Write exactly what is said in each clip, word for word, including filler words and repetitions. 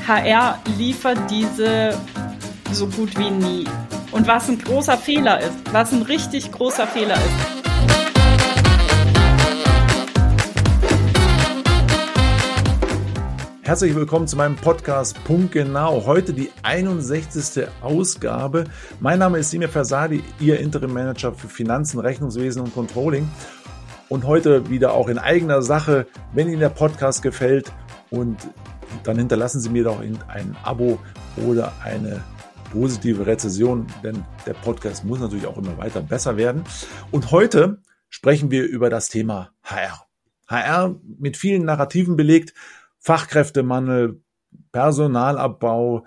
H R liefert diese so gut wie nie. Und was ein großer Fehler ist, was ein richtig großer Fehler ist. Herzlich willkommen zu meinem Podcast Punktgenau. Heute die einundsechzigste Ausgabe. Mein Name ist Semir Fersadi, Ihr Interim Manager für Finanzen, Rechnungswesen und Controlling. Und heute wieder auch in eigener Sache. Wenn Ihnen der Podcast gefällt, und dann hinterlassen Sie mir doch ein Abo oder eine positive Rezension, denn der Podcast muss natürlich auch immer weiter besser werden. Und heute sprechen wir über das Thema H R. H R mit vielen Narrativen belegt. Fachkräftemangel, Personalabbau,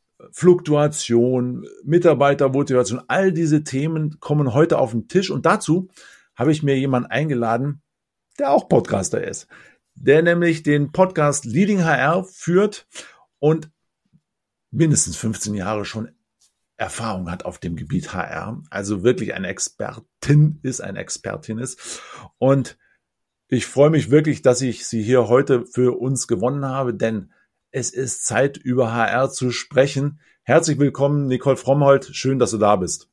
Fluktuation, Mitarbeitermotivation, all diese Themen kommen heute auf den Tisch. Und dazu habe ich mir jemanden eingeladen, der auch Podcaster ist, der nämlich den Podcast Leading H R führt und mindestens fünfzehn Jahre schon Erfahrung hat auf dem Gebiet H R, also wirklich eine Expertin ist, eine Expertin ist. Und ich freue mich wirklich, dass ich Sie hier heute für uns gewonnen habe, denn es ist Zeit, über H R zu sprechen. Herzlich willkommen, Nicole Frommholt. Schön, dass du da bist.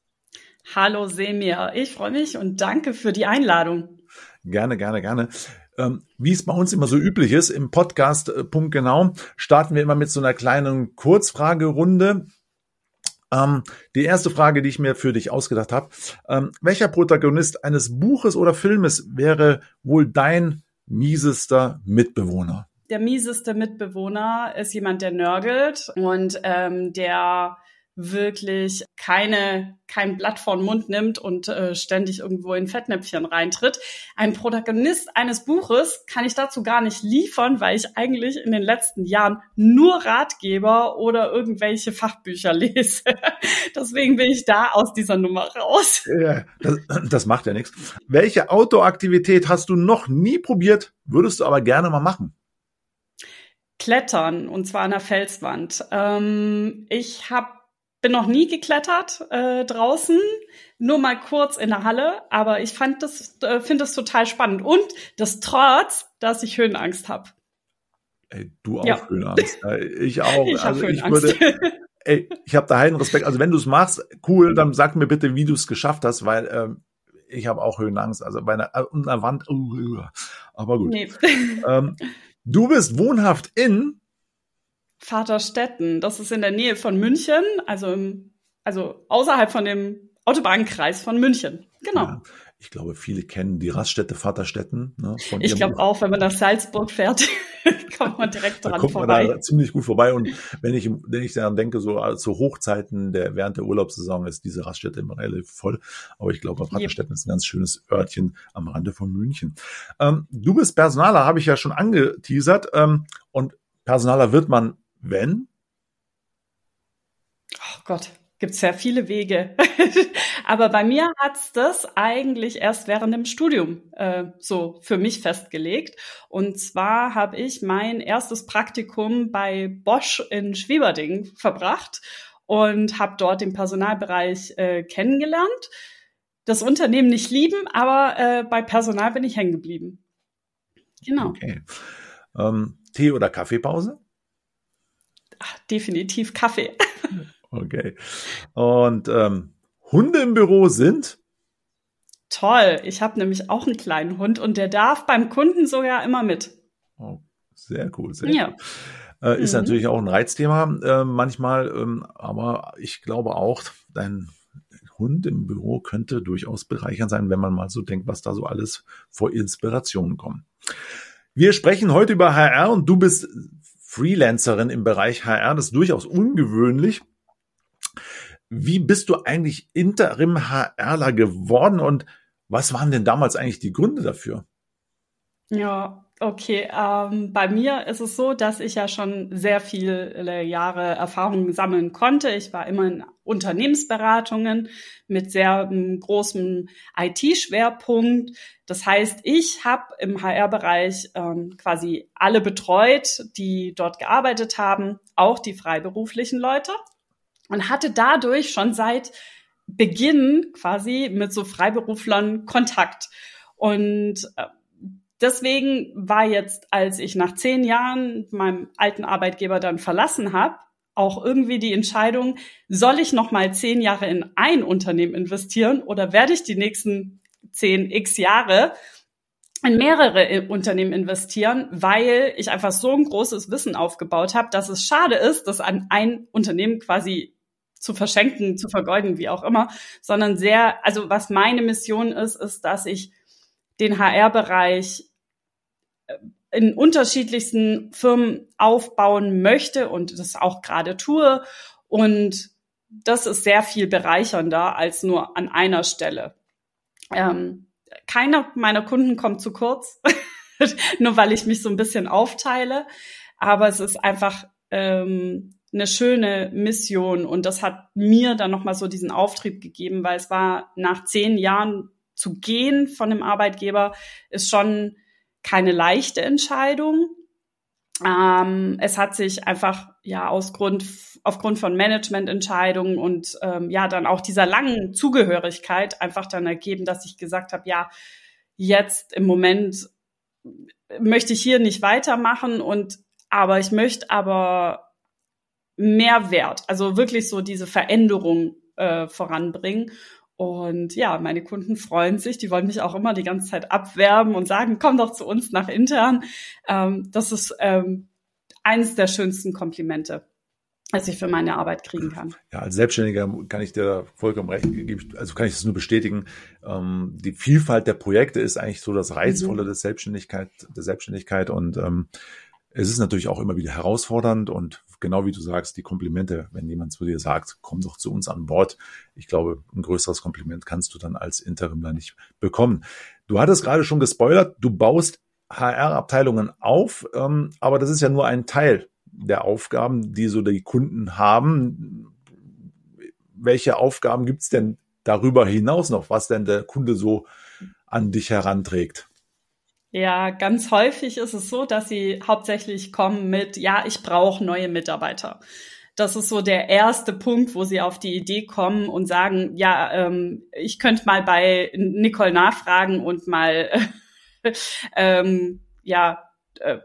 Hallo Semir, ich freue mich und danke für die Einladung. Gerne, gerne, gerne. Ähm, wie es bei uns immer so üblich ist, im Podcast äh, Punktgenau starten wir immer mit so einer kleinen Kurzfragerunde. Ähm, die erste Frage, die ich mir für dich ausgedacht habe: ähm, Welcher Protagonist eines Buches oder Filmes wäre wohl dein miesester Mitbewohner? Der mieseste Mitbewohner ist jemand, der nörgelt und ähm, der wirklich keine kein Blatt vor den Mund nimmt und äh, ständig irgendwo in Fettnäpfchen reintritt. Ein Protagonist eines Buches kann ich dazu gar nicht liefern, weil ich eigentlich in den letzten Jahren nur Ratgeber oder irgendwelche Fachbücher lese. Deswegen bin ich da aus dieser Nummer raus. Ja, das, das macht ja nichts. Welche Outdoor-Aktivität hast du noch nie probiert, würdest du aber gerne mal machen? Klettern, und zwar an der Felswand. Ähm, ich habe bin noch nie geklettert äh, draußen, nur mal kurz in der Halle, aber ich fand das, äh, finde das total spannend. Und das trotz, dass ich Höhenangst habe. Ey, du auch Ja. Höhenangst. Ich auch. Ich also habe ich Höhenangst. würde, ey, ich habe da heiden Respekt. Also wenn du es machst, cool, dann sag mir bitte, wie du es geschafft hast, weil ähm, ich habe auch Höhenangst. Also bei einer, einer Wand, uh, aber gut. Nee. Ähm, du bist wohnhaft in Vaterstetten. Das ist in der Nähe von München, also im, also außerhalb von dem Autobahnkreis von München. Genau. Ja, ich glaube, viele kennen die Raststätte Vaterstetten. Ne, von ich glaube auch, wenn man nach Salzburg fährt, kommt man direkt dran da kommt vorbei. Man da ziemlich gut vorbei. Und wenn ich, wenn ich daran denke, so zu Hochzeiten der während der Urlaubssaison ist diese Raststätte immer relativ voll. Aber ich glaube, Vaterstetten ist ein ganz schönes Örtchen am Rande von München. Ähm, du bist Personaler, habe ich ja schon angeteasert. Ähm, und Personaler wird man, wenn? Oh Gott, gibt's ja viele Wege. Aber bei mir hat's das eigentlich erst während dem Studium äh, so für mich festgelegt. Und zwar habe ich mein erstes Praktikum bei Bosch in Schwieberdingen verbracht und habe dort den Personalbereich äh, kennengelernt. Das Unternehmen nicht lieben, aber äh, bei Personal bin ich hängen geblieben. Genau. Okay. Ähm, Tee- oder Kaffeepause? Ach, definitiv Kaffee. Okay. Und ähm, Hunde im Büro sind? Toll. Ich habe nämlich auch einen kleinen Hund und der darf beim Kunden sogar immer mit. Oh, sehr cool. Sehr ja. cool. Äh, ist mhm. natürlich auch ein Reizthema äh, manchmal, ähm, aber ich glaube auch, dein Hund im Büro könnte durchaus bereichernd sein, wenn man mal so denkt, was da so alles vor Inspirationen kommt. Wir sprechen heute über H R und du bist Freelancerin im Bereich H R, das ist durchaus ungewöhnlich. Wie bist du eigentlich Interim-HRler geworden und was waren denn damals eigentlich die Gründe dafür? Ja, okay. Ähm, bei mir ist es so, dass ich ja schon sehr viele Jahre Erfahrung sammeln konnte. Ich war immer in Unternehmensberatungen mit sehr um, großem I T-Schwerpunkt. Das heißt, ich habe im H R-Bereich ähm, quasi alle betreut, die dort gearbeitet haben, auch die freiberuflichen Leute. Und hatte dadurch schon seit Beginn quasi mit so Freiberuflern Kontakt. Und äh, deswegen war jetzt, als ich nach zehn Jahren meinem alten Arbeitgeber dann verlassen habe, auch irgendwie die Entscheidung, soll ich noch mal zehn Jahre in ein Unternehmen investieren oder werde ich die nächsten zehn x Jahre in mehrere Unternehmen investieren, weil ich einfach so ein großes Wissen aufgebaut habe, dass es schade ist, das an ein Unternehmen quasi zu verschenken, zu vergeuden, wie auch immer, sondern sehr, also was meine Mission ist, ist, dass ich den H R-Bereich in unterschiedlichsten Firmen aufbauen möchte und das auch gerade tue. Und das ist sehr viel bereichernder als nur an einer Stelle. Ähm, keiner meiner Kunden kommt zu kurz, nur weil ich mich so ein bisschen aufteile. Aber es ist einfach ähm, eine schöne Mission und das hat mir dann nochmal so diesen Auftrieb gegeben, weil es war nach zehn Jahren zu gehen von einem Arbeitgeber, ist schon keine leichte Entscheidung. Ähm, es hat sich einfach ja aus Grund, aufgrund von Managemententscheidungen und ähm, ja dann auch dieser langen Zugehörigkeit einfach dann ergeben, dass ich gesagt habe, ja, jetzt im Moment möchte ich hier nicht weitermachen und aber ich möchte aber mehr Wert, also wirklich so diese Veränderung äh, voranbringen. Und ja, meine Kunden freuen sich, die wollen mich auch immer die ganze Zeit abwerben und sagen, komm doch zu uns nach intern. Ähm, das ist ähm, eines der schönsten Komplimente, was ich für meine Arbeit kriegen kann. Ja, als Selbstständiger kann ich dir vollkommen recht geben, also kann ich das nur bestätigen. Ähm, die Vielfalt der Projekte ist eigentlich so das Reizvolle mhm. der Selbstständigkeit, der Selbstständigkeit und ähm, es ist natürlich auch immer wieder herausfordernd und genau wie du sagst, die Komplimente, wenn jemand zu dir sagt, komm doch zu uns an Bord. Ich glaube, ein größeres Kompliment kannst du dann als Interimler nicht bekommen. Du hattest gerade schon gespoilert, du baust H R-Abteilungen auf, ähm, aber das ist ja nur ein Teil der Aufgaben, die so die Kunden haben. Welche Aufgaben gibt's denn darüber hinaus noch, was denn der Kunde so an dich heranträgt? Ja, ganz häufig ist es so, dass sie hauptsächlich kommen mit, ja, ich brauche neue Mitarbeiter. Das ist so der erste Punkt, wo sie auf die Idee kommen und sagen, ja, ähm, ich könnte mal bei Nicole nachfragen und mal, ähm, ja, äh,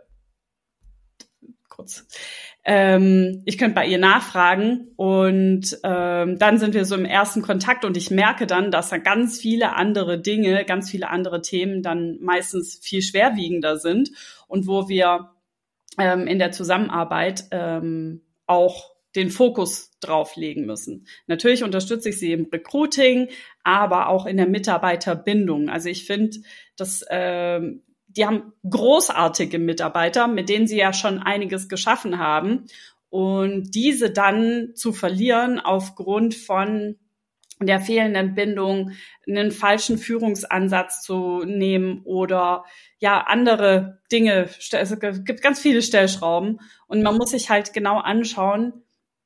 kurz, ähm, ich könnte bei ihr nachfragen und ähm, dann sind wir so im ersten Kontakt und ich merke dann, dass da ganz viele andere Dinge, ganz viele andere Themen dann meistens viel schwerwiegender sind und wo wir ähm, in der Zusammenarbeit ähm, auch den Fokus drauf legen müssen. Natürlich unterstütze ich sie im Recruiting, aber auch in der Mitarbeiterbindung. Also ich finde, dass ähm, die haben großartige Mitarbeiter, mit denen sie ja schon einiges geschaffen haben. Und diese dann zu verlieren aufgrund von der fehlenden Bindung, einen falschen Führungsansatz zu nehmen oder ja andere Dinge. Es gibt ganz viele Stellschrauben. Und man muss sich halt genau anschauen,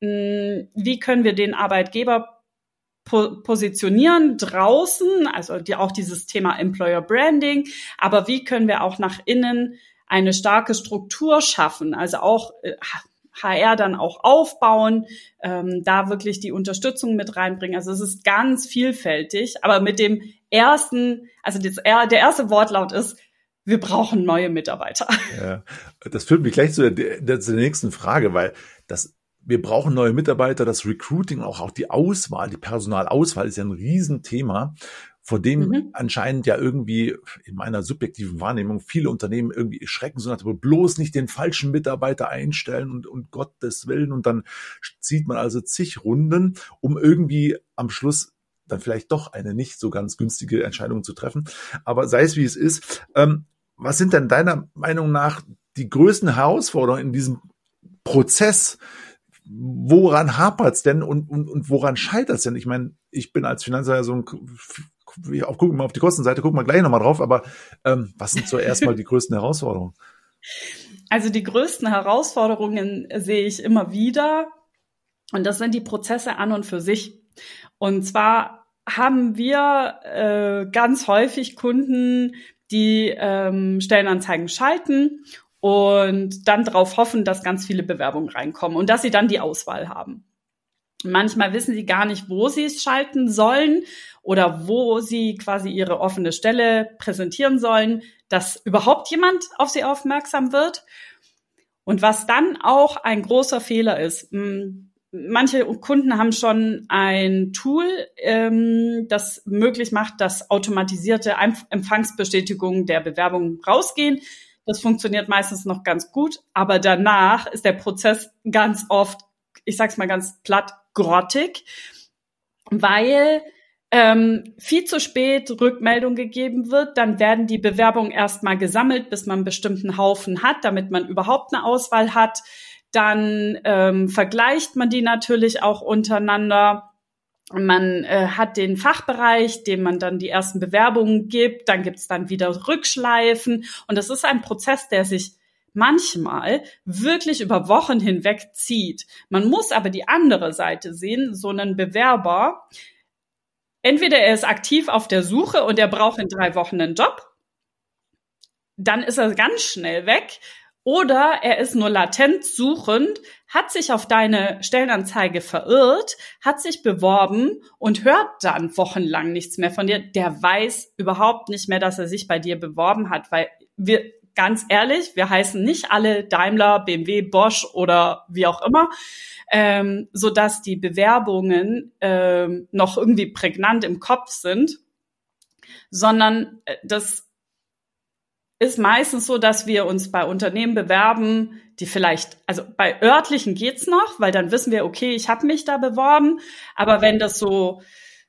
wie können wir den Arbeitgeber positionieren draußen, also die, auch dieses Thema Employer Branding, aber wie können wir auch nach innen eine starke Struktur schaffen, also auch äh, H R dann auch aufbauen, ähm, da wirklich die Unterstützung mit reinbringen. Also es ist ganz vielfältig, aber mit dem ersten, also das, der erste Wortlaut ist, wir brauchen neue Mitarbeiter. Ja, das führt mich gleich zu der, der, zu der nächsten Frage, weil das wir brauchen neue Mitarbeiter, das Recruiting, auch, auch die Auswahl, die Personalauswahl ist ja ein Riesenthema, vor dem mhm. anscheinend ja irgendwie in meiner subjektiven Wahrnehmung viele Unternehmen irgendwie schrecken, so nach dem bloß nicht den falschen Mitarbeiter einstellen und, und Gottes Willen. Und dann zieht man also zig Runden, um irgendwie am Schluss dann vielleicht doch eine nicht so ganz günstige Entscheidung zu treffen. Aber sei es wie es ist, ähm, was sind denn deiner Meinung nach die größten Herausforderungen in diesem Prozess? Woran hapert's denn und, und, und woran scheitert's denn? Ich meine, ich bin als Finanzler so ein, auch gucken wir mal auf die Kostenseite, gucken wir gleich nochmal drauf, aber ähm, was sind zuerst mal die größten Herausforderungen? Also die größten Herausforderungen sehe ich immer wieder und das sind die Prozesse an und für sich. Und zwar haben wir äh, ganz häufig Kunden, die ähm, Stellenanzeigen schalten und dann darauf hoffen, dass ganz viele Bewerbungen reinkommen und dass sie dann die Auswahl haben. Manchmal wissen sie gar nicht, wo sie es schalten sollen oder wo sie quasi ihre offene Stelle präsentieren sollen. dass überhaupt jemand auf sie aufmerksam wird. Und was dann auch ein großer Fehler ist, manche Kunden haben schon ein Tool, das möglich macht, dass automatisierte Empfangsbestätigungen der Bewerbung rausgehen. Das funktioniert meistens noch ganz gut, aber danach ist der Prozess ganz oft, ich sag's mal ganz platt, grottig, weil ähm, viel zu spät Rückmeldung gegeben wird. Dann werden die Bewerbungen erstmal gesammelt, bis man einen bestimmten Haufen hat, damit man überhaupt eine Auswahl hat. Dann ähm, vergleicht man die natürlich auch untereinander. Man äh, hat den Fachbereich, dem man dann die ersten Bewerbungen gibt. Dann gibt's dann wieder Rückschleifen. Und das ist ein Prozess, der sich manchmal wirklich über Wochen hinweg zieht. Man muss aber die andere Seite sehen, so einen Bewerber, entweder er ist aktiv auf der Suche und er braucht in drei Wochen einen Job, dann ist er ganz schnell weg, oder er ist nur latent suchend, hat sich auf deine Stellenanzeige verirrt, hat sich beworben und hört dann wochenlang nichts mehr von dir. Der weiß überhaupt nicht mehr, dass er sich bei dir beworben hat, weil wir, ganz ehrlich, wir heißen nicht alle Daimler, B M W, Bosch oder wie auch immer, ähm, so dass die Bewerbungen ähm, noch irgendwie prägnant im Kopf sind, sondern das ist meistens so, dass wir uns bei Unternehmen bewerben, die vielleicht, also bei örtlichen geht's noch, weil dann wissen wir, okay, ich habe mich da beworben, aber wenn das so,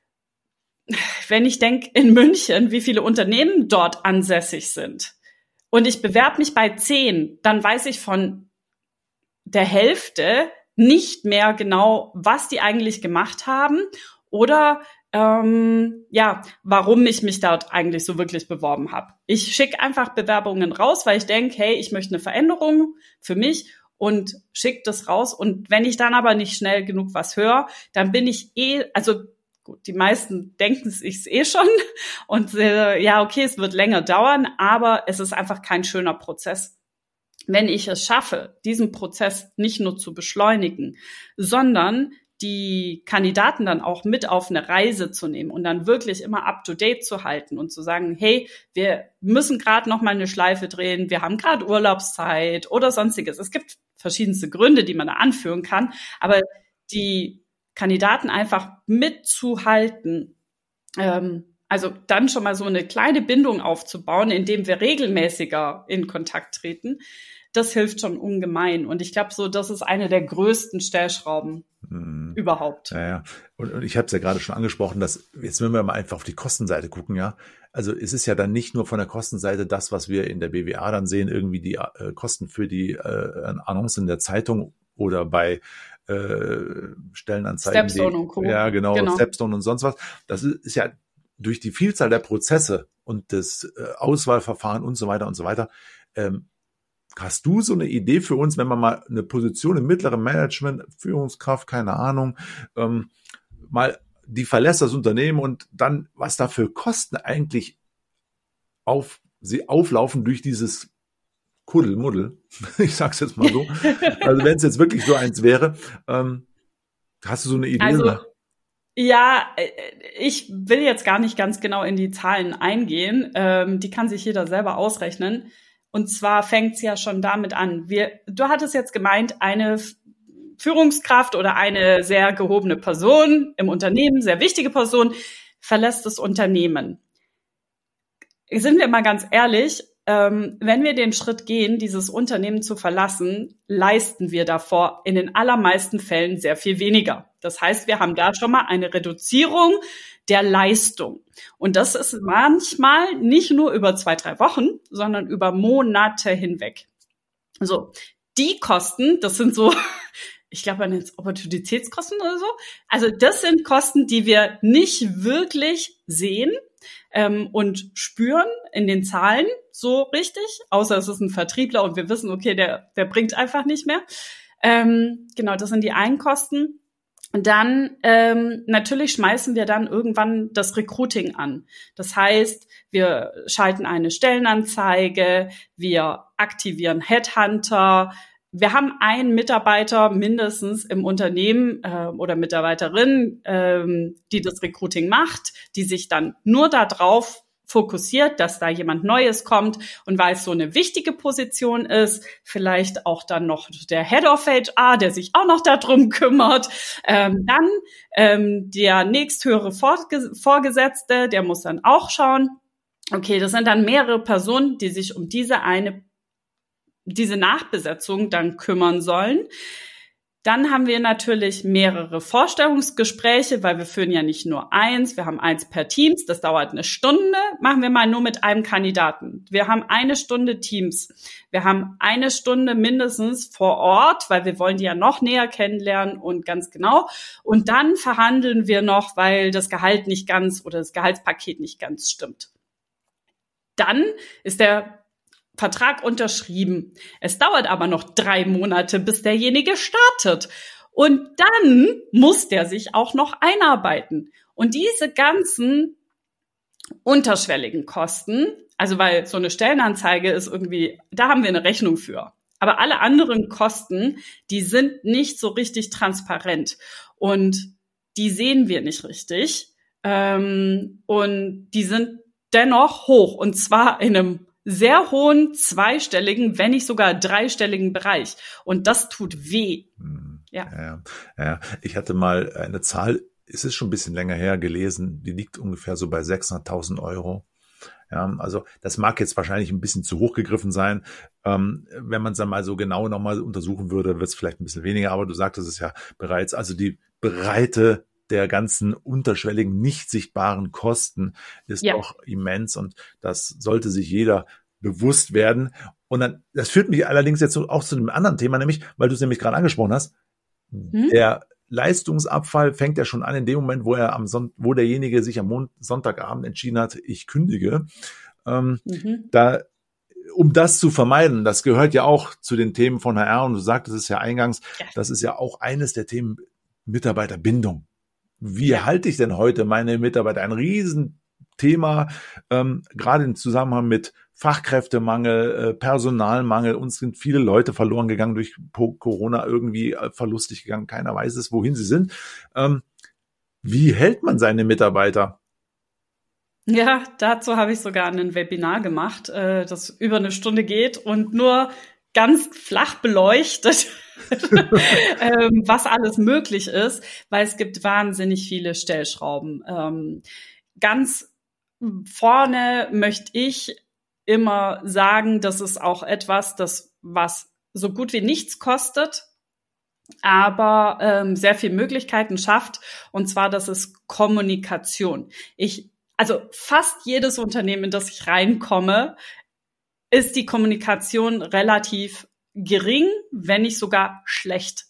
wenn ich denke in München, wie viele Unternehmen dort ansässig sind und ich bewerbe mich bei zehn, dann weiß ich von der Hälfte nicht mehr genau, was die eigentlich gemacht haben oder ähm, ja, warum ich mich dort eigentlich so wirklich beworben habe. Ich schicke einfach Bewerbungen raus, weil ich denke, hey, ich möchte eine Veränderung für mich und schicke das raus. Und wenn ich dann aber nicht schnell genug was höre, dann bin ich eh, also gut, die meisten denken es ich eh schon und äh, ja, okay, es wird länger dauern, aber es ist einfach kein schöner Prozess. Wenn ich es schaffe, diesen Prozess nicht nur zu beschleunigen, sondern die Kandidaten dann auch mit auf eine Reise zu nehmen und dann wirklich immer up-to-date zu halten und zu sagen, hey, wir müssen gerade noch mal eine Schleife drehen, wir haben gerade Urlaubszeit oder sonstiges. Es gibt verschiedenste Gründe, die man da anführen kann, aber die Kandidaten einfach mitzuhalten, ähm, also dann schon mal so eine kleine Bindung aufzubauen, indem wir regelmäßiger in Kontakt treten, das hilft schon ungemein. Und ich glaube, so das ist eine der größten Stellschrauben hm. überhaupt. Ja, ja. Und, und ich habe es ja gerade schon angesprochen, dass jetzt wenn wir mal einfach auf die Kostenseite gucken, ja. Also es ist ja dann nicht nur von der Kostenseite das, was wir in der B W A dann sehen, irgendwie die äh, Kosten für die äh, Annoncen in der Zeitung oder bei äh, Stellenanzeigen. Stepstone und Co. Ja, genau, genau. Stepstone und sonst was. Das ist, ist ja durch die Vielzahl der Prozesse und das äh, Auswahlverfahren und so weiter und so weiter. Ähm, Hast du so eine Idee für uns, wenn man mal eine Position im mittleren Management, Führungskraft, keine Ahnung, ähm, mal die verlässt das Unternehmen und dann, was da für Kosten eigentlich auf sie auflaufen durch dieses Kuddelmuddel, ich sag's jetzt mal so. Also wenn es jetzt wirklich so eins wäre, ähm, hast du so eine Idee? Also, ja, ich will jetzt gar nicht ganz genau in die Zahlen eingehen. Ähm, die kann sich jeder selber ausrechnen. Und zwar fängt's ja schon damit an. Wir, du hattest jetzt gemeint, eine Führungskraft oder eine sehr gehobene Person im Unternehmen, sehr wichtige Person, verlässt das Unternehmen. Sind wir mal ganz ehrlich, ähm, wenn wir den Schritt gehen, dieses Unternehmen zu verlassen, leisten wir davor in den allermeisten Fällen sehr viel weniger. Das heißt, wir haben da schon mal eine Reduzierung der Leistung. Und das ist manchmal nicht nur über zwei, drei Wochen, sondern über Monate hinweg. So, die Kosten, das sind so, ich glaube, man nennt es Opportunitätskosten oder so. Also das sind Kosten, die wir nicht wirklich sehen ähm, und spüren in den Zahlen so richtig, außer es ist ein Vertriebler und wir wissen, okay, der, der bringt einfach nicht mehr. Ähm, genau, das sind die einen Kosten. Und dann ähm, natürlich schmeißen wir dann irgendwann das Recruiting an. Das heißt, wir schalten eine Stellenanzeige, wir aktivieren Headhunter, wir haben einen Mitarbeiter mindestens im Unternehmen äh, oder Mitarbeiterin, ähm, die das Recruiting macht, die sich dann nur darauf fokussiert, dass da jemand Neues kommt und weil es so eine wichtige Position ist, vielleicht auch dann noch der Head of H R, der sich auch noch darum kümmert, ähm, dann ähm, der nächsthöhere Vorge- Vorgesetzte, der muss dann auch schauen, okay, das sind dann mehrere Personen, die sich um diese eine, diese Nachbesetzung dann kümmern sollen. Dann haben wir natürlich mehrere Vorstellungsgespräche, weil wir führen ja nicht nur eins, wir haben eins per Teams, das dauert eine Stunde, machen wir mal nur mit einem Kandidaten. Wir haben eine Stunde Teams, wir haben eine Stunde mindestens vor Ort, weil wir wollen die ja noch näher kennenlernen und ganz genau. Und dann verhandeln wir noch, weil das Gehalt nicht ganz oder das Gehaltspaket nicht ganz stimmt. Dann ist der Vertrag unterschrieben. Es dauert aber noch drei Monate, bis derjenige startet. Und dann muss der sich auch noch einarbeiten. Und diese ganzen unterschwelligen Kosten, also weil so eine Stellenanzeige ist irgendwie, da haben wir eine Rechnung für. Aber alle anderen Kosten, die sind nicht so richtig transparent. Und die sehen wir nicht richtig. Ähm, und die sind dennoch hoch. Und zwar in einem sehr hohen zweistelligen, wenn nicht sogar dreistelligen Bereich. Und das tut weh. Hm. Ja. Ja, ja. Ich hatte mal eine Zahl, es ist schon ein bisschen länger her gelesen, die liegt ungefähr so bei sechshunderttausend Euro. Ja, also das mag jetzt wahrscheinlich ein bisschen zu hoch gegriffen sein. Ähm, wenn man es dann mal so genau nochmal untersuchen würde, wird es vielleicht ein bisschen weniger. Aber du sagtest es ja bereits, also die Breite der ganzen unterschwelligen, nicht sichtbaren Kosten ist Ja. doch immens und das sollte sich jeder bewusst werden. Und dann, das führt mich allerdings jetzt auch zu einem anderen Thema, nämlich, weil du es nämlich gerade angesprochen hast, hm? der Leistungsabfall fängt ja schon an in dem Moment, wo er am Son- wo derjenige sich am Mon- Sonntagabend entschieden hat, ich kündige. Ähm, mhm. Da, um das zu vermeiden, das gehört ja auch zu den Themen von H R und du sagtest es ja eingangs, ja. Das ist ja auch eines der Themen Mitarbeiterbindung. Wie ja. halte ich denn heute meine Mitarbeiter? Ein Riesenthema, ähm, gerade im Zusammenhang mit Fachkräftemangel, äh, Personalmangel. Uns sind viele Leute verloren gegangen durch Corona, irgendwie äh, verlustig gegangen. Keiner weiß es, wohin sie sind. Ähm, wie hält man seine Mitarbeiter? Ja, dazu habe ich sogar ein Webinar gemacht, äh, das über eine Stunde geht und nur ganz flach beleuchtet, ähm, was alles möglich ist, weil es gibt wahnsinnig viele Stellschrauben. Ähm, ganz vorne möchte ich immer sagen, das ist auch etwas, das was so gut wie nichts kostet, aber ähm, sehr viele Möglichkeiten schafft. Und zwar, das ist Kommunikation. Ich, also fast jedes Unternehmen, in das ich reinkomme, ist die Kommunikation relativ gering, wenn nicht sogar schlecht.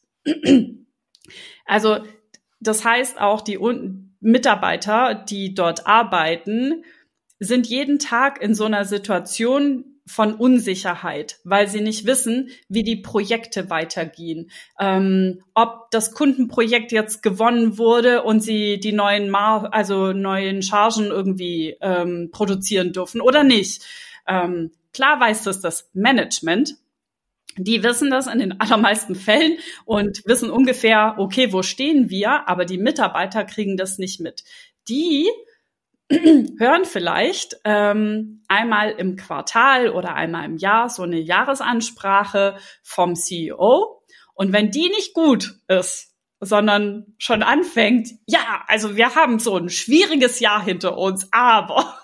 Also das heißt auch, die Mitarbeiter, die dort arbeiten, sind jeden Tag in so einer Situation von Unsicherheit, weil sie nicht wissen, wie die Projekte weitergehen, ähm, ob das Kundenprojekt jetzt gewonnen wurde und sie die neuen Mar- also neuen Chargen irgendwie ähm, produzieren dürfen oder nicht. Ähm, klar weiß das das Management. Die wissen das in den allermeisten Fällen und wissen ungefähr, okay, wo stehen wir? Aber die Mitarbeiter kriegen das nicht mit. Die hören vielleicht ähm, einmal im Quartal oder einmal im Jahr so eine Jahresansprache vom C E O. Und wenn die nicht gut ist, sondern schon anfängt, ja, also wir haben so ein schwieriges Jahr hinter uns, aber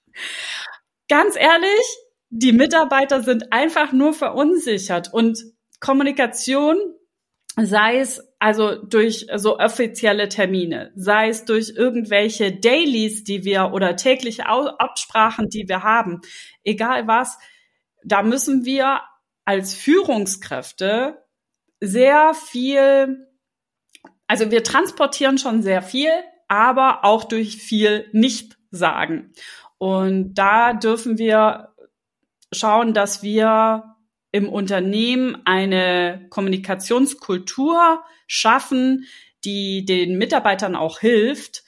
ganz ehrlich, die Mitarbeiter sind einfach nur verunsichert und Kommunikation, sei es also durch so offizielle Termine, sei es durch irgendwelche Dailies, die wir oder tägliche Absprachen, die wir haben, egal was, da müssen wir als Führungskräfte sehr viel, also wir transportieren schon sehr viel, aber auch durch viel Nicht-Sagen. Und da dürfen wir schauen, dass wir im Unternehmen eine Kommunikationskultur schaffen, die den Mitarbeitern auch hilft,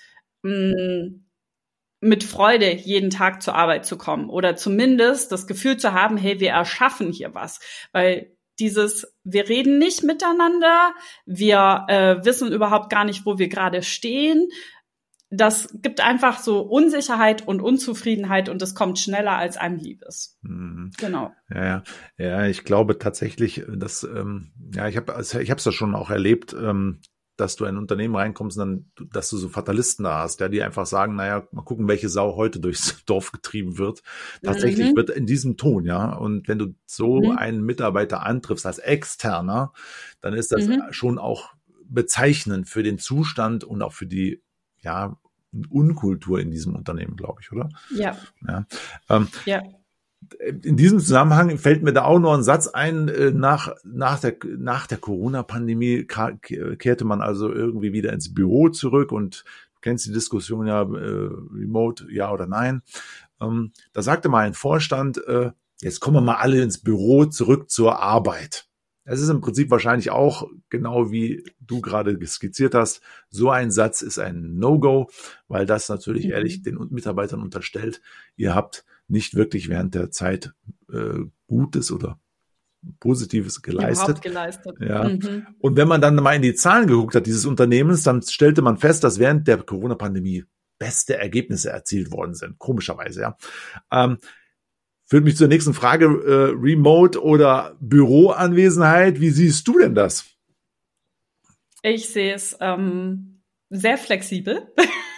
mit Freude jeden Tag zur Arbeit zu kommen oder zumindest das Gefühl zu haben, hey, wir erschaffen hier was, weil dieses, wir reden nicht miteinander, wir äh, wissen überhaupt gar nicht, wo wir gerade stehen. das gibt einfach so Unsicherheit und Unzufriedenheit und das kommt schneller, als einem lieb ist. Mhm. Genau. Ja, ja, ja, ich glaube tatsächlich, dass, ähm, ja, ich habe ich habe es ja schon auch erlebt, ähm, dass du in ein Unternehmen reinkommst und dann, dass du so Fatalisten da hast, ja, die einfach sagen, naja, mal gucken, welche Sau heute durchs Dorf getrieben wird. Tatsächlich Mhm. wird in diesem Ton, ja. Und wenn du so Mhm. einen Mitarbeiter antriffst als Externer, dann ist das Mhm. schon auch bezeichnend für den Zustand und auch für die, ja, Unkultur in diesem Unternehmen, glaube ich, oder? Ja. Ja. Ähm, Ja. In diesem Zusammenhang fällt mir da auch noch ein Satz ein, nach, nach der, nach der Corona-Pandemie kehrte man also irgendwie wieder ins Büro zurück und du kennst die Diskussion ja, äh, remote, ja oder nein. Ähm, da sagte mal ein Vorstand, äh, jetzt kommen wir mal alle ins Büro zurück zur Arbeit. Es ist im Prinzip wahrscheinlich auch genau wie du gerade skizziert hast. So ein Satz ist ein No-Go, weil das natürlich Mhm. ehrlich den Mitarbeitern unterstellt, ihr habt nicht wirklich während der Zeit äh, Gutes oder Positives geleistet. Überhaupt geleistet. Ja. Mhm. Und wenn man dann mal in die Zahlen geguckt hat dieses Unternehmens, dann stellte man fest, dass während der Corona-Pandemie beste Ergebnisse erzielt worden sind. Komischerweise, ja. Ähm, Führt mich zur nächsten Frage, äh, Remote oder Büroanwesenheit. Wie siehst du denn das? Ich sehe es ähm, sehr flexibel,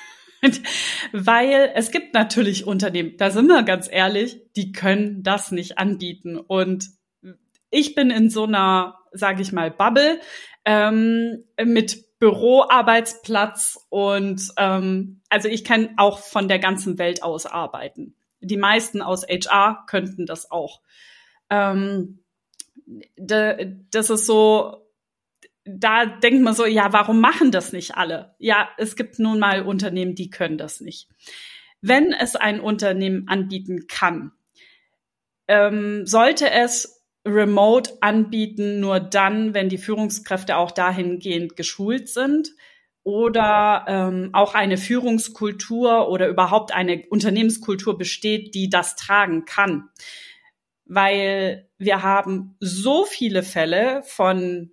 weil es gibt natürlich Unternehmen, da sind wir ganz ehrlich, die können das nicht anbieten. Und ich bin in so einer, sage ich mal, Bubble ähm, mit Büroarbeitsplatz und ähm, also ich kann auch von der ganzen Welt aus arbeiten. Die meisten aus H R könnten das auch. Ähm, de, das ist so, da denkt man so, ja, warum machen das nicht alle? Ja, es gibt nun mal Unternehmen, die können das nicht. Wenn es ein Unternehmen anbieten kann, ähm, sollte es remote anbieten, nur dann, wenn die Führungskräfte auch dahingehend geschult sind oder ähm, auch eine Führungskultur oder überhaupt eine Unternehmenskultur besteht, die das tragen kann. Weil wir haben so viele Fälle von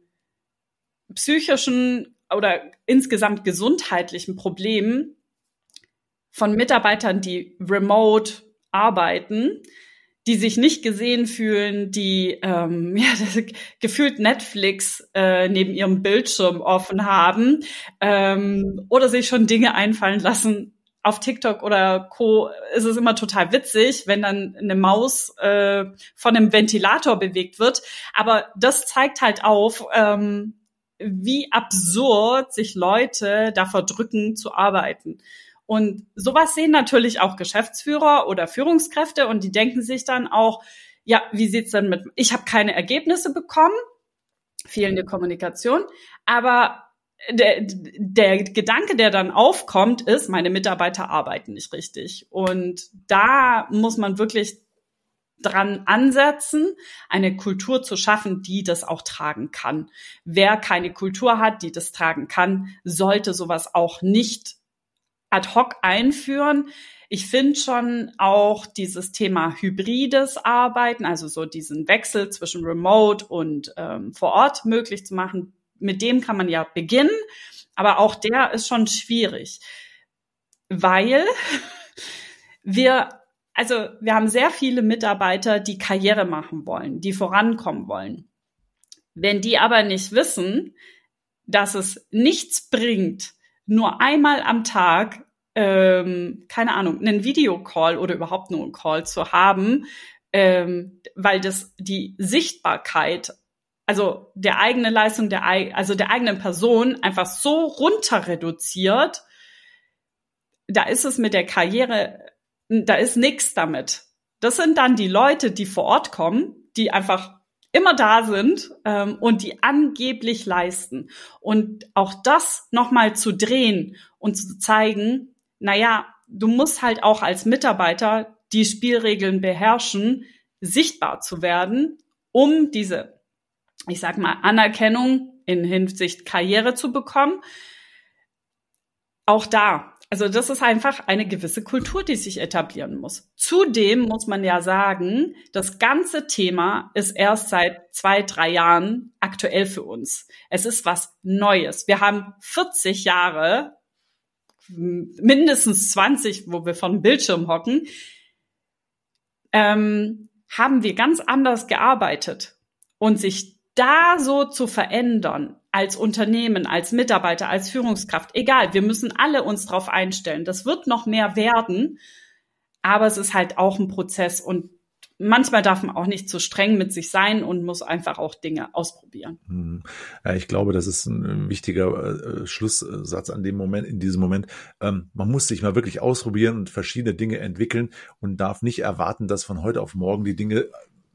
psychischen oder insgesamt gesundheitlichen Problemen von Mitarbeitern, die remote arbeiten, die sich nicht gesehen fühlen, die ähm, ja, das, gefühlt Netflix äh, neben ihrem Bildschirm offen haben ähm, oder sich schon Dinge einfallen lassen. Auf TikTok oder Co. ist es immer total witzig, wenn dann eine Maus äh, von einem Ventilator bewegt wird. Aber das zeigt halt auf, ähm, wie absurd sich Leute davor drücken zu arbeiten. Und sowas sehen natürlich auch Geschäftsführer oder Führungskräfte und die denken sich dann auch, ja, wie sieht's denn mit, ich habe keine Ergebnisse bekommen, fehlende Kommunikation, aber der, der Gedanke, der dann aufkommt, ist, meine Mitarbeiter arbeiten nicht richtig. Und da muss man wirklich dran ansetzen, eine Kultur zu schaffen, die das auch tragen kann. Wer keine Kultur hat, die das tragen kann, sollte sowas auch nicht ad hoc einführen. Ich finde schon auch dieses Thema hybrides Arbeiten, also so diesen Wechsel zwischen Remote und ähm, vor Ort möglich zu machen, mit dem kann man ja beginnen, aber auch der ist schon schwierig, weil wir, also wir haben sehr viele Mitarbeiter, die Karriere machen wollen, die vorankommen wollen. Wenn die aber nicht wissen, dass es nichts bringt, nur einmal am Tag, ähm, keine Ahnung, einen Videocall oder überhaupt nur einen Call zu haben, ähm, weil das die Sichtbarkeit, also der eigene Leistung, der also der eigenen Person einfach so runter reduziert, da ist es mit der Karriere, da ist nichts damit. Das sind dann die Leute, die vor Ort kommen, die einfach immer da sind ähm, und die angeblich leisten. Und auch das nochmal zu drehen und zu zeigen, naja, du musst halt auch als Mitarbeiter die Spielregeln beherrschen, sichtbar zu werden, um diese, ich sag mal, Anerkennung in Hinsicht Karriere zu bekommen. Auch da. Also das ist einfach eine gewisse Kultur, die sich etablieren muss. Zudem muss man ja sagen, das ganze Thema ist erst seit zwei, drei Jahren aktuell für uns. Es ist was Neues. Wir haben vierzig Jahre mindestens zwanzig, wo wir vor dem Bildschirm hocken, ähm, haben wir ganz anders gearbeitet. Und sich da so zu verändern, als Unternehmen, als Mitarbeiter, als Führungskraft, egal, wir müssen alle uns drauf einstellen. Das wird noch mehr werden, aber es ist halt auch ein Prozess und manchmal darf man auch nicht zu streng mit sich sein und muss einfach auch Dinge ausprobieren. Ja, ich glaube, das ist ein wichtiger äh, Schlusssatz an dem Moment, in diesem Moment. Ähm, man muss sich mal wirklich ausprobieren und verschiedene Dinge entwickeln und darf nicht erwarten, dass von heute auf morgen die Dinge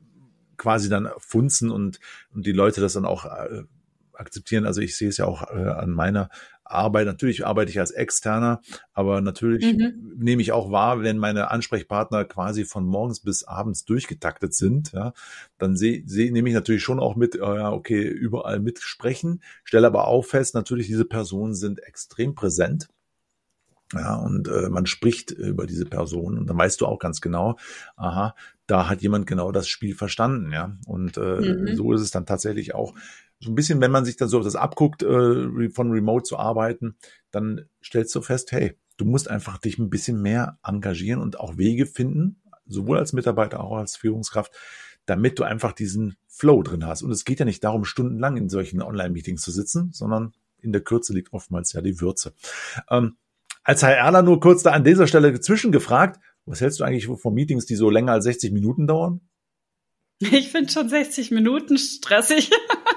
quasi dann funzen und, und die Leute das dann auch äh, akzeptieren. Also ich sehe es ja auch äh, an meiner Arbeit. Natürlich arbeite ich als Externer, aber natürlich mhm. nehme ich auch wahr, wenn meine Ansprechpartner quasi von morgens bis abends durchgetaktet sind, ja, dann sehe seh, nehme ich natürlich schon auch mit, äh, ja, okay, überall mitsprechen, stelle aber auch fest, natürlich diese Personen sind extrem präsent. Ja, und äh, man spricht über diese Person und dann weißt du auch ganz genau, aha, da hat jemand genau das Spiel verstanden, ja. Und äh, mhm. so ist es dann tatsächlich auch so ein bisschen, wenn man sich dann so das abguckt, äh, von Remote zu arbeiten, dann stellst du fest, hey, du musst einfach dich ein bisschen mehr engagieren und auch Wege finden, sowohl als Mitarbeiter, auch als Führungskraft, damit du einfach diesen Flow drin hast. Und es geht ja nicht darum, stundenlang in solchen Online-Meetings zu sitzen, sondern in der Kürze liegt oftmals ja die Würze. Ähm, Als HRler nur kurz da an dieser Stelle zwischengefragt, was hältst du eigentlich von Meetings, die so länger als sechzig Minuten dauern? Ich finde schon sechzig Minuten stressig.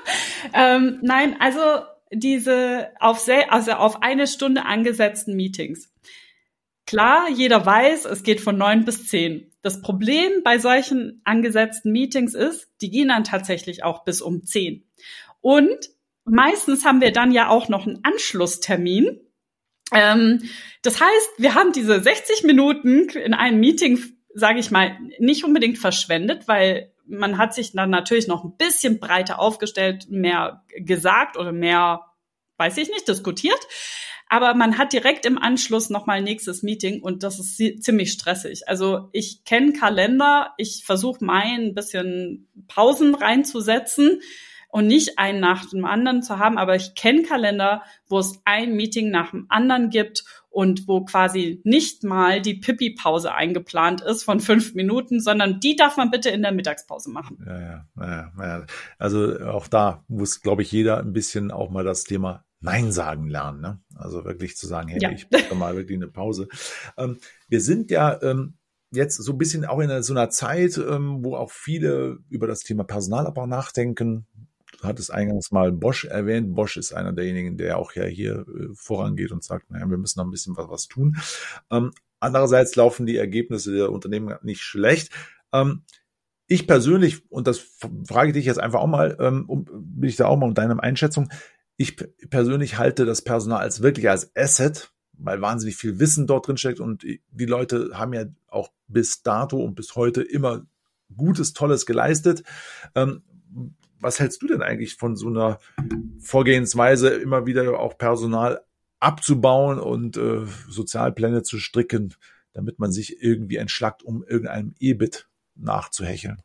ähm, nein, also diese auf, sehr, also auf eine Stunde angesetzten Meetings. Klar, jeder weiß, es geht von neun bis zehn. Das Problem bei solchen angesetzten Meetings ist, die gehen dann tatsächlich auch bis um zehn. Und meistens haben wir dann ja auch noch einen Anschlusstermin. Ähm, das heißt, wir haben diese sechzig Minuten in einem Meeting, sage ich mal, nicht unbedingt verschwendet, weil man hat sich dann natürlich noch ein bisschen breiter aufgestellt, mehr gesagt oder mehr, weiß ich nicht, diskutiert. Aber man hat direkt im Anschluss nochmal ein nächstes Meeting und das ist ziemlich stressig. Also ich kenne Kalender, ich versuche mal ein bisschen Pausen reinzusetzen und nicht einen nach dem anderen zu haben. Aber ich kenne Kalender, wo es ein Meeting nach dem anderen gibt und wo quasi nicht mal die Pipi-Pause eingeplant ist von fünf Minuten, sondern die darf man bitte in der Mittagspause machen. Ja, ja, ja, ja. Also auch da muss, glaube ich, jeder ein bisschen auch mal das Thema Nein sagen lernen. Ne? Also wirklich zu sagen, hey, ja. ich brauche mal wirklich eine Pause. Ähm, wir sind ja ähm, jetzt so ein bisschen auch in einer, so einer Zeit, ähm, wo auch viele über das Thema Personalabbau nachdenken. Du hattest eingangs mal Bosch erwähnt. Bosch ist einer derjenigen, der auch ja hier äh, vorangeht und sagt, naja, wir müssen noch ein bisschen was, was tun. Ähm, andererseits laufen die Ergebnisse der Unternehmen nicht schlecht. Ähm, ich persönlich, und das frage dich jetzt einfach auch mal, ähm, um, bin ich da auch mal um deine Einschätzung, ich persönlich halte das Personal als wirklich als Asset, weil wahnsinnig viel Wissen dort drin steckt und die Leute haben ja auch bis dato und bis heute immer Gutes, Tolles geleistet. Ähm, was hältst du denn eigentlich von so einer Vorgehensweise, immer wieder auch Personal abzubauen und äh, Sozialpläne zu stricken, damit man sich irgendwie entschlackt, um irgendeinem E B I T nachzuhecheln?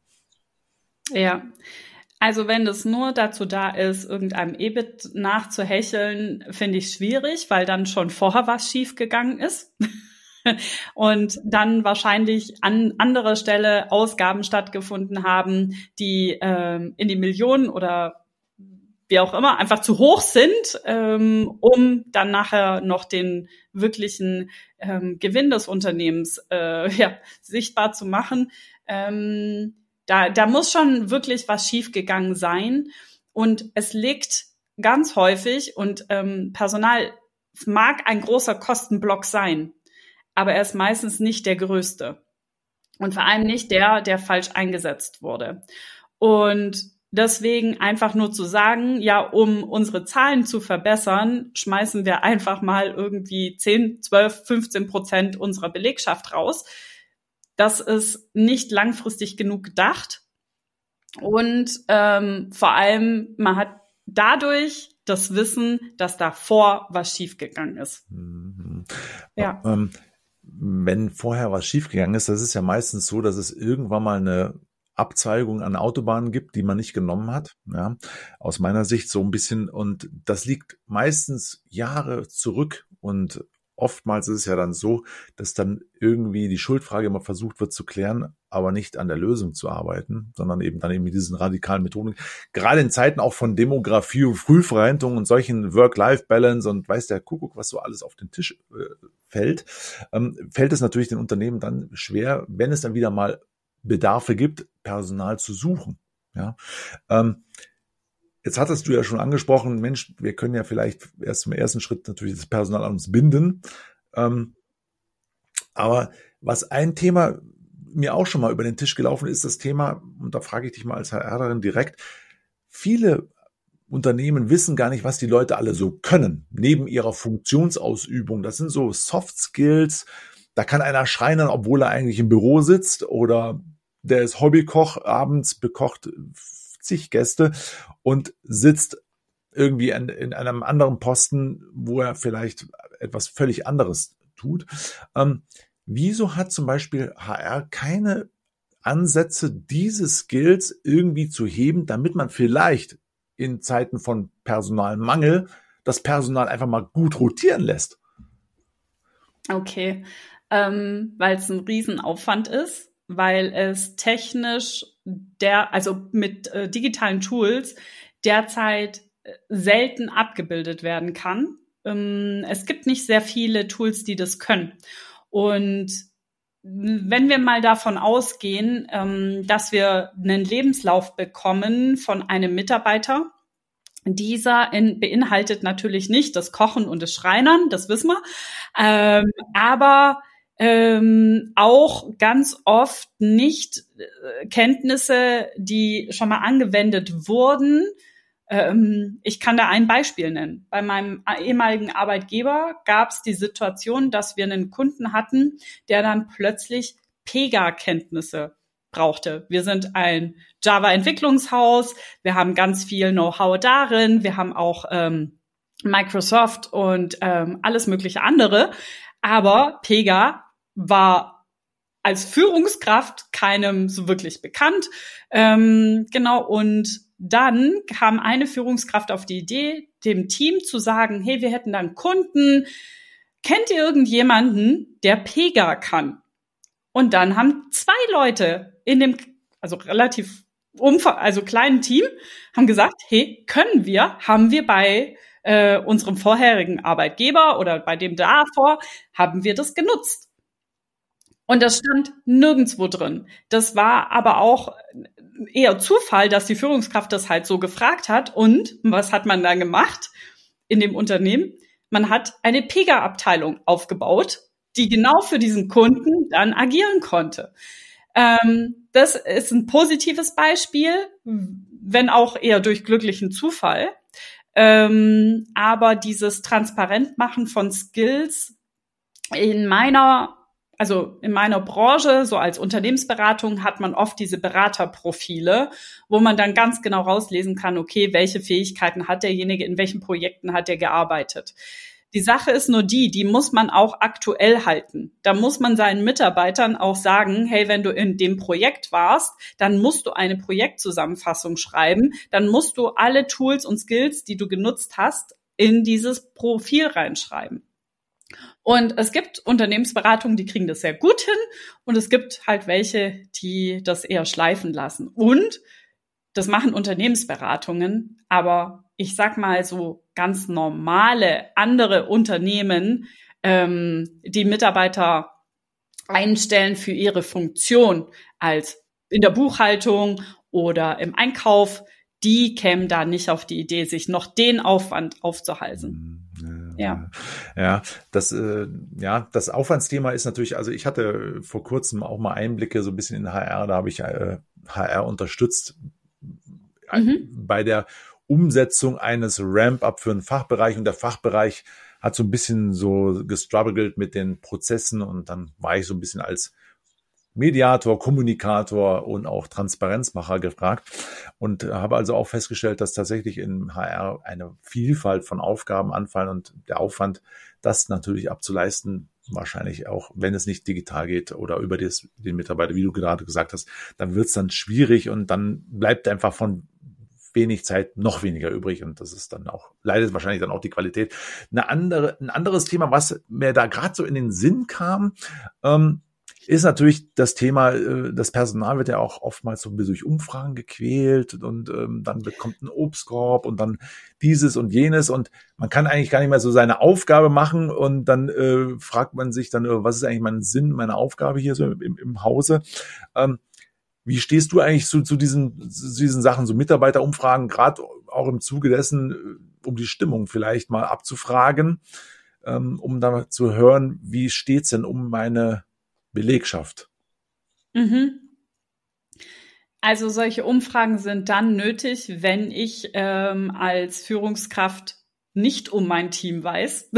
Ja. Also wenn das nur dazu da ist, irgendeinem E B I T nachzuhecheln, finde ich schwierig, weil dann schon vorher was schiefgegangen ist und dann wahrscheinlich an anderer Stelle Ausgaben stattgefunden haben, die ähm, in die Millionen oder wie auch immer einfach zu hoch sind, ähm, um dann nachher noch den wirklichen ähm, Gewinn des Unternehmens äh, ja, sichtbar zu machen. Ähm, Da, da muss schon wirklich was schiefgegangen sein und es liegt ganz häufig und ähm, Personal mag ein großer Kostenblock sein, aber er ist meistens nicht der größte und vor allem nicht der, der falsch eingesetzt wurde. Und deswegen einfach nur zu sagen, ja, um unsere Zahlen zu verbessern, schmeißen wir einfach mal irgendwie zehn, zwölf, fünfzehn Prozent unserer Belegschaft raus. Das ist nicht langfristig genug gedacht und ähm, vor allem, man hat dadurch das Wissen, dass davor was schiefgegangen ist. Mhm. Ja. Ähm, wenn vorher was schiefgegangen ist, das ist ja meistens so, dass es irgendwann mal eine Abzweigung an Autobahnen gibt, die man nicht genommen hat. Ja, aus meiner Sicht so ein bisschen und das liegt meistens Jahre zurück und oftmals ist es ja dann so, dass dann irgendwie die Schuldfrage immer versucht wird zu klären, aber nicht an der Lösung zu arbeiten, sondern eben dann eben mit diesen radikalen Methoden. Gerade in Zeiten auch von Demografie und Frühverrentung und solchen Work-Life-Balance und weiß der Kuckuck, was so alles auf den Tisch äh, fällt, ähm, fällt es natürlich den Unternehmen dann schwer, wenn es dann wieder mal Bedarfe gibt, Personal zu suchen. Ja, ähm, jetzt hattest du ja schon angesprochen, Mensch, wir können ja vielleicht erst im ersten Schritt natürlich das Personal an uns binden. Ähm, aber was ein Thema mir auch schon mal über den Tisch gelaufen ist, das Thema, und da frage ich dich mal als HRlerin direkt, viele Unternehmen wissen gar nicht, was die Leute alle so können, neben ihrer Funktionsausübung. Das sind so Soft Skills, da kann einer schreinern, obwohl er eigentlich im Büro sitzt, oder der ist Hobbykoch, abends bekocht zig Gäste und sitzt irgendwie in, in einem anderen Posten, wo er vielleicht etwas völlig anderes tut. Ähm, wieso hat zum Beispiel H R keine Ansätze, diese Skills irgendwie zu heben, damit man vielleicht in Zeiten von Personalmangel das Personal einfach mal gut rotieren lässt? Okay, ähm, weil es ein Riesenaufwand ist, weil es technisch der, also mit äh, digitalen Tools derzeit selten abgebildet werden kann. Ähm, es gibt nicht sehr viele Tools, die das können. Und wenn wir mal davon ausgehen, ähm, dass wir einen Lebenslauf bekommen von einem Mitarbeiter, dieser in, beinhaltet natürlich nicht das Kochen und das Schreinern, das wissen wir, ähm, aber ähm, auch ganz oft nicht äh, Kenntnisse, die schon mal angewendet wurden. Ähm, ich kann da ein Beispiel nennen. Bei meinem ehemaligen Arbeitgeber gab es die Situation, dass wir einen Kunden hatten, der dann plötzlich Pega-Kenntnisse brauchte. Wir sind ein Java-Entwicklungshaus, wir haben ganz viel Know-how darin, wir haben auch ähm, Microsoft und ähm, alles mögliche andere, aber Pega war als Führungskraft keinem so wirklich bekannt. Ähm, genau, und dann kam eine Führungskraft auf die Idee, dem Team zu sagen, hey, wir hätten da einen Kunden, kennt ihr irgendjemanden, der Pega kann? Und dann haben zwei Leute in dem, also relativ umfang, also kleinen Team, haben gesagt, hey, können wir, haben wir bei äh, unserem vorherigen Arbeitgeber oder bei dem davor, haben wir das genutzt. Und das stand nirgendwo drin. Das war aber auch eher Zufall, dass die Führungskraft das halt so gefragt hat. Und was hat man dann gemacht in dem Unternehmen? Man hat eine Pega-Abteilung aufgebaut, die genau für diesen Kunden dann agieren konnte. Ähm, das ist ein positives Beispiel, wenn auch eher durch glücklichen Zufall. Ähm, aber dieses Transparentmachen von Skills in meiner Also in meiner Branche, so als Unternehmensberatung, hat man oft diese Beraterprofile, wo man dann ganz genau rauslesen kann, okay, welche Fähigkeiten hat derjenige, in welchen Projekten hat er gearbeitet. Die Sache ist nur die, die muss man auch aktuell halten. Da muss man seinen Mitarbeitern auch sagen, hey, wenn du in dem Projekt warst, dann musst du eine Projektzusammenfassung schreiben, dann musst du alle Tools und Skills, die du genutzt hast, in dieses Profil reinschreiben. Und es gibt Unternehmensberatungen, die kriegen das sehr gut hin, und es gibt halt welche, die das eher schleifen lassen. Und das machen Unternehmensberatungen, aber ich sag mal so ganz normale andere Unternehmen, ähm, die Mitarbeiter einstellen für ihre Funktion als in der Buchhaltung oder im Einkauf, die kämen da nicht auf die Idee, sich noch den Aufwand aufzuhalsen. Ja, ja, das, äh, ja, das Aufwandsthema ist natürlich, also ich hatte vor kurzem auch mal Einblicke so ein bisschen in H R, da habe ich äh, H R unterstützt mhm. bei der Umsetzung eines Ramp-up für einen Fachbereich, und der Fachbereich hat so ein bisschen so gestruggelt mit den Prozessen, und dann war ich so ein bisschen als Mediator, Kommunikator und auch Transparenzmacher gefragt und habe also auch festgestellt, dass tatsächlich in H R eine Vielfalt von Aufgaben anfallen, und der Aufwand, das natürlich abzuleisten, wahrscheinlich auch, wenn es nicht digital geht oder über das, den Mitarbeiter, wie du gerade gesagt hast, dann wird es dann schwierig, und dann bleibt einfach von wenig Zeit noch weniger übrig und das ist dann auch, leidet wahrscheinlich dann auch die Qualität. Eine andere, ein anderes Thema, was mir da gerade so in den Sinn kam, ähm, ist natürlich das Thema, äh, das Personal wird ja auch oftmals so durch Umfragen gequält und ähm, dann bekommt ein Obstkorb und dann dieses und jenes und man kann eigentlich gar nicht mehr so seine Aufgabe machen und dann äh, fragt man sich dann, äh, was ist eigentlich mein Sinn, meine Aufgabe hier so im, im Hause? Ähm, wie stehst du eigentlich zu, zu, diesen, zu diesen Sachen, so Mitarbeiterumfragen, gerade auch im Zuge dessen, um die Stimmung vielleicht mal abzufragen, ähm, um da zu hören, wie steht's denn um meine Belegschaft? Mhm. Also solche Umfragen sind dann nötig, wenn ich ähm, als Führungskraft nicht um mein Team weiß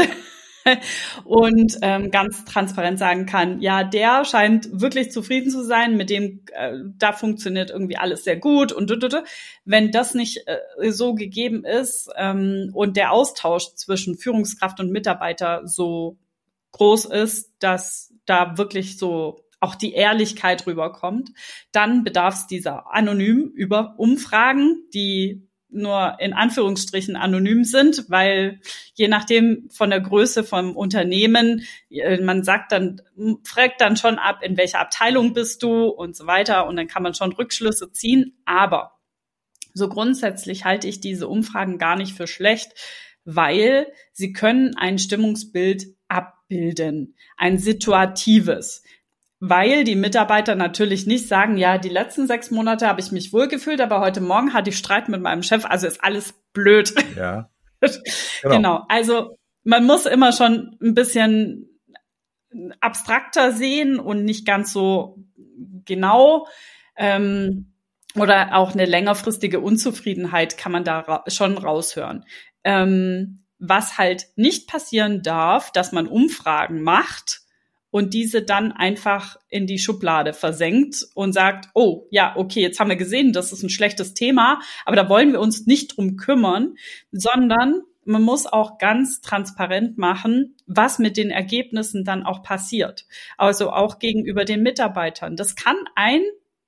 und ähm, ganz transparent sagen kann, ja, der scheint wirklich zufrieden zu sein, mit dem äh, da funktioniert irgendwie alles sehr gut und wenn das nicht äh, so gegeben ist ähm, und der Austausch zwischen Führungskraft und Mitarbeiter so groß ist, dass da wirklich so auch die Ehrlichkeit rüberkommt, dann bedarf es dieser anonym über Umfragen, die nur in Anführungsstrichen anonym sind, weil je nachdem von der Größe vom Unternehmen, man sagt dann, fragt dann schon ab, in welcher Abteilung bist du und so weiter und dann kann man schon Rückschlüsse ziehen, aber so grundsätzlich halte ich diese Umfragen gar nicht für schlecht, weil sie können ein Stimmungsbild abbilden, ein situatives. Weil die Mitarbeiter natürlich nicht sagen, ja, die letzten sechs Monate habe ich mich wohlgefühlt, aber heute Morgen hatte ich Streit mit meinem Chef, also ist alles blöd. Ja. Genau. genau. Also man muss immer schon ein bisschen abstrakter sehen und nicht ganz so genau. Ähm, oder auch eine längerfristige Unzufriedenheit kann man da ra- schon raushören. Ähm, was halt nicht passieren darf, dass man Umfragen macht, und diese dann einfach in die Schublade versenkt und sagt, oh, ja, okay, jetzt haben wir gesehen, das ist ein schlechtes Thema, aber da wollen wir uns nicht drum kümmern, sondern man muss auch ganz transparent machen, was mit den Ergebnissen dann auch passiert. Also auch gegenüber den Mitarbeitern. Das kann ein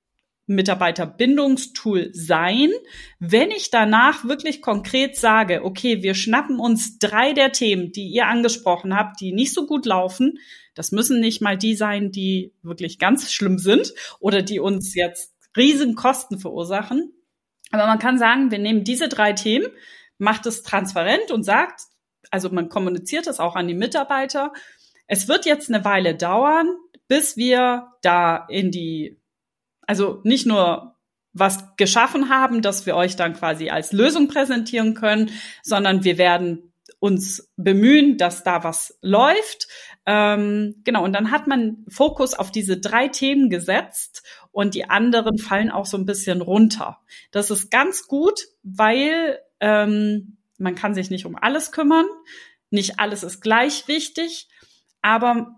Mitarbeiterbindungstool sein, wenn ich danach wirklich konkret sage, okay, wir schnappen uns drei der Themen, die ihr angesprochen habt, die nicht so gut laufen. Das müssen nicht mal die sein, die wirklich ganz schlimm sind oder die uns jetzt riesen Kosten verursachen. Aber man kann sagen, wir nehmen diese drei Themen, macht es transparent und sagt, also man kommuniziert es auch an die Mitarbeiter. Es wird jetzt eine Weile dauern, bis wir da in die Also nicht nur was geschaffen haben, dass wir euch dann quasi als Lösung präsentieren können, sondern wir werden uns bemühen, dass da was läuft. Ähm, genau, und dann hat man Fokus auf diese drei Themen gesetzt und die anderen fallen auch so ein bisschen runter. Das ist ganz gut, weil ähm, man kann sich nicht um alles kümmern. Nicht alles ist gleich wichtig, aber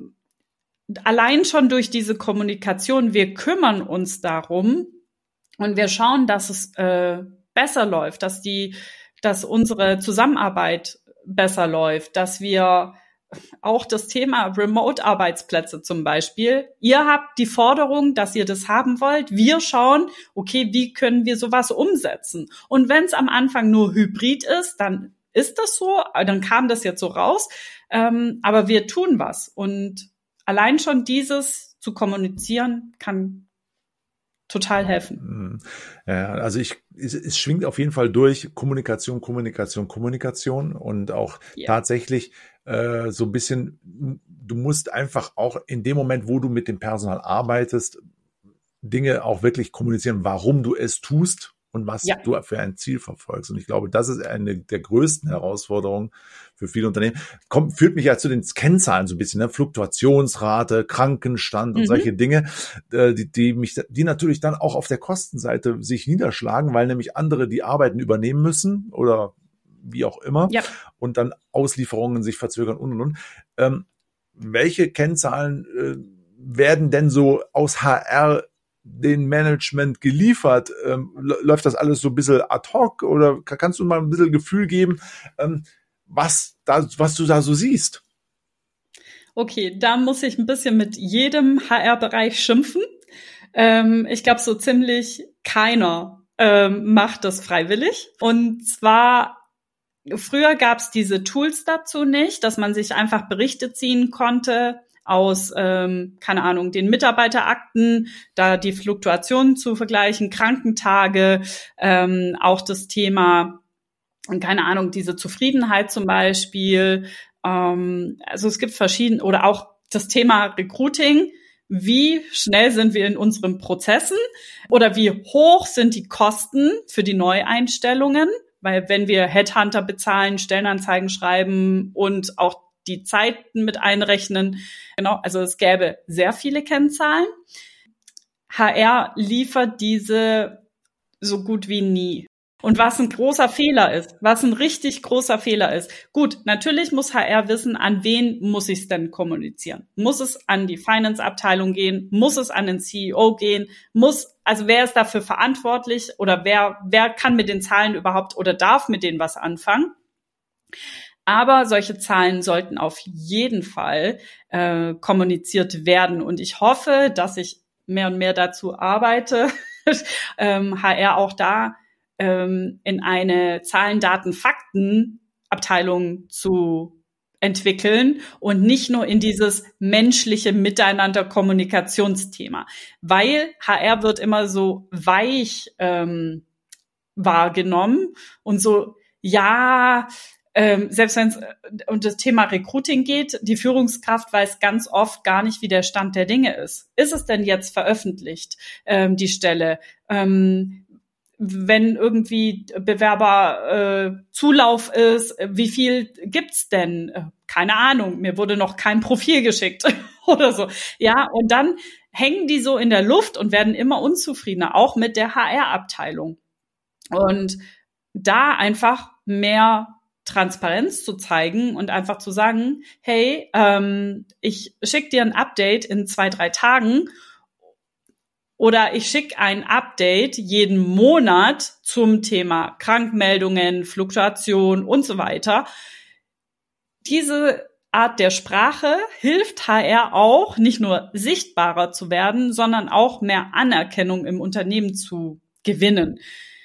allein schon durch diese Kommunikation, wir kümmern uns darum und wir schauen, dass es äh, besser läuft, dass die, dass unsere Zusammenarbeit besser läuft, dass wir auch das Thema Remote-Arbeitsplätze zum Beispiel. Ihr habt die Forderung, dass ihr das haben wollt. Wir schauen, okay, wie können wir sowas umsetzen? Und wenn es am Anfang nur hybrid ist, dann ist das so, dann kam das jetzt so raus. Ähm, aber wir tun was und allein schon dieses zu kommunizieren kann total helfen. Ja, also ich, es, es schwingt auf jeden Fall durch Kommunikation, Kommunikation, Kommunikation und auch ja. tatsächlich äh, so ein bisschen, du musst einfach auch in dem Moment, wo du mit dem Personal arbeitest, Dinge auch wirklich kommunizieren, warum du es tust und was ja. du für ein Ziel verfolgst. Und ich glaube, das ist eine der größten Herausforderungen für viele Unternehmen. Kommt, führt mich ja zu den Kennzahlen so ein bisschen, ne? Fluktuationsrate, Krankenstand und mhm. solche Dinge, die, die mich, die natürlich dann auch auf der Kostenseite sich niederschlagen, weil nämlich andere die Arbeiten übernehmen müssen oder wie auch immer ja. und dann Auslieferungen sich verzögern und und und. Ähm, welche Kennzahlen äh, werden denn so aus H R den Management geliefert? Ähm, läuft das alles so ein bisschen ad hoc oder kannst du mal ein bisschen Gefühl geben, ähm, was da, was du da so siehst? Okay, da muss ich ein bisschen mit jedem H R-Bereich schimpfen. Ähm, ich glaube, so ziemlich keiner ähm, macht das freiwillig. Und zwar, früher gab es diese Tools dazu nicht, dass man sich einfach Berichte ziehen konnte aus, ähm, keine Ahnung, den Mitarbeiterakten, da die Fluktuationen zu vergleichen, Krankentage, ähm, auch das Thema, keine Ahnung, diese Zufriedenheit zum Beispiel. Ähm, also es gibt verschiedene, oder auch das Thema Recruiting. Wie schnell sind wir in unseren Prozessen oder wie hoch sind die Kosten für die Neueinstellungen? Weil wenn wir Headhunter bezahlen, Stellenanzeigen schreiben und auch die Zeiten mit einrechnen, genau, also es gäbe sehr viele Kennzahlen. H R liefert diese so gut wie nie. Und was ein großer Fehler ist, was ein richtig großer Fehler ist. Gut, natürlich muss H R wissen, an wen muss ich es denn kommunizieren? Muss es an die Finance-Abteilung gehen? Muss es an den C E O gehen? Muss, also wer ist dafür verantwortlich oder wer, wer kann mit den Zahlen überhaupt oder darf mit denen was anfangen? Aber solche Zahlen sollten auf jeden Fall äh, kommuniziert werden. Und ich hoffe, dass ich mehr und mehr dazu arbeite, ähm, H R auch da in eine Zahlen, Daten, Fakten Abteilung zu entwickeln und nicht nur in dieses menschliche Miteinander-Kommunikationsthema. Weil H R wird immer so weich ähm, wahrgenommen und so, ja, ähm, selbst wenn es um das Thema Recruiting geht, die Führungskraft weiß ganz oft gar nicht, wie der Stand der Dinge ist. Ist es denn jetzt veröffentlicht, ähm, die Stelle? Ähm, wenn irgendwie Bewerber äh, Zulauf ist, wie viel gibt's denn? Keine Ahnung, mir wurde noch kein Profil geschickt oder so. Ja, und dann hängen die so in der Luft und werden immer unzufriedener, auch mit der H R-Abteilung. Und da einfach mehr Transparenz zu zeigen und einfach zu sagen, hey, ähm, ich schicke dir ein Update in zwei, drei Tagen oder ich schicke ein Update jeden Monat zum Thema Krankmeldungen, Fluktuation und so weiter. Diese Art der Sprache hilft H R auch, nicht nur sichtbarer zu werden, sondern auch mehr Anerkennung im Unternehmen zu gewinnen